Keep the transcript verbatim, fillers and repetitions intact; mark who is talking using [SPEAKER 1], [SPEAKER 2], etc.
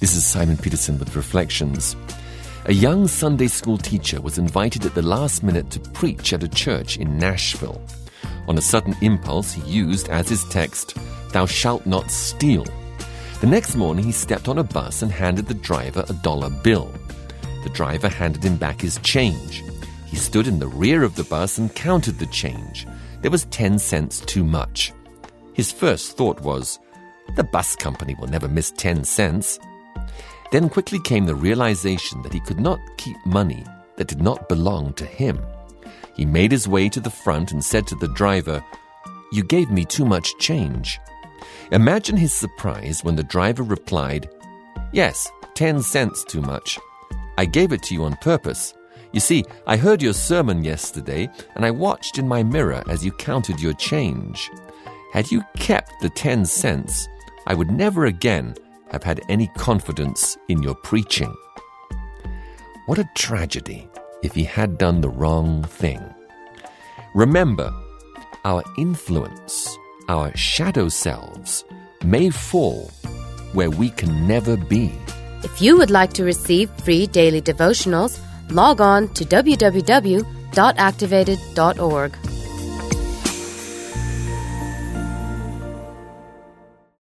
[SPEAKER 1] This is Simon Peterson with Reflections. A young Sunday school teacher was invited at the last minute to preach at a church in Nashville. On a sudden impulse, he used as his text, "Thou shalt not steal." The next morning, he stepped on a bus and handed the driver a dollar bill. The driver handed him back his change. He stood in the rear of the bus and counted the change. There was ten cents too much. His first thought was, the bus company will never miss ten cents. Then quickly came the realization that he could not keep money that did not belong to him. He made his way to the front and said to the driver, "You gave me too much change." Imagine his surprise when the driver replied, "Yes, ten cents too much. I gave it to you on purpose. You see, I heard your sermon yesterday, and I watched in my mirror as you counted your change. Had you kept the ten cents, I would never again have had any confidence in your preaching." What a tragedy if he had done the wrong thing. Remember, our influence, our shadow selves, may fall where we can never be.
[SPEAKER 2] If you would like to receive free daily devotionals, log on to w w w dot activated dot org.